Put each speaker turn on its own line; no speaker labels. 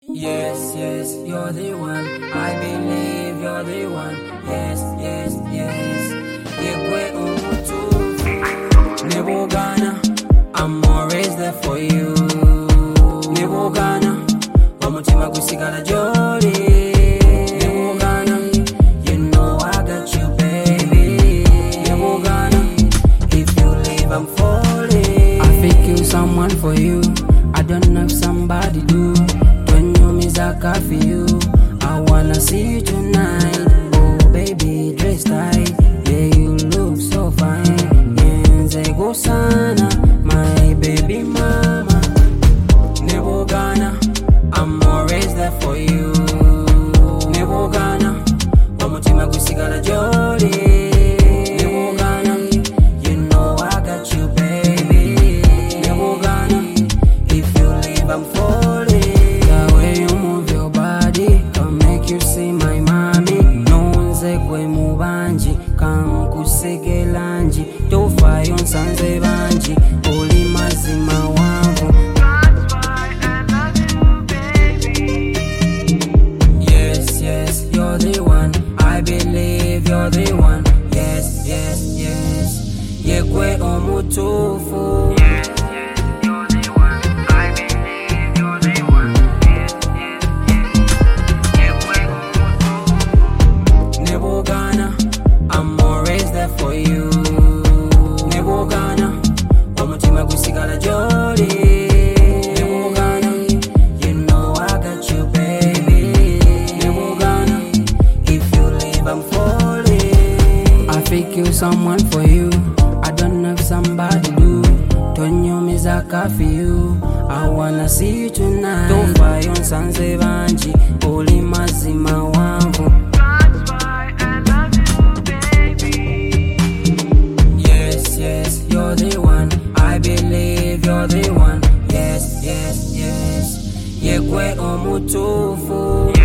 Yes, yes, you're the one. I believe you're the one. Yes, yes, yes. Yekwe umutufu. Nebogana, I'm always there for you. Nebogana, omutima gusigala jolly. Nebogana, you know I got you, baby. Nebogana, if you leave, I'm falling. I fake you someone for you. I don't know if somebody do. I for you. I wanna see you tonight. Oh baby, dress tight. Yeah, you look so fine. Yenze go sana, my baby mama. Nebogana, I'm always there for you. Nebogana, omutima gusigala jolly. Nebogana, you know I got you, baby. Nebogana, if you leave, I'm falling. You see my mommy, nonze kwe mubanji, kankuseke lanji, tofa yonsanze banji, oli mazima wangu.
That's why I love you, baby.
Yes, yes, you're the one. I believe you're the one. Yes, yes, yes. Yekwe omutufu. I'm always there for you. Nebogana, omutima gusigala jolly. Nebogana, you know I got you, baby. Nebogana, if you leave, I'm falling. I fake you someone for you. I don't know if somebody do. Tonyo mizaka for you. I wanna see you tonight. Tofa yonsanze banji, oli mazima wangu. Yes, you're the one. I believe you're the one. Yes, yes, yes. Yekwe omutufu.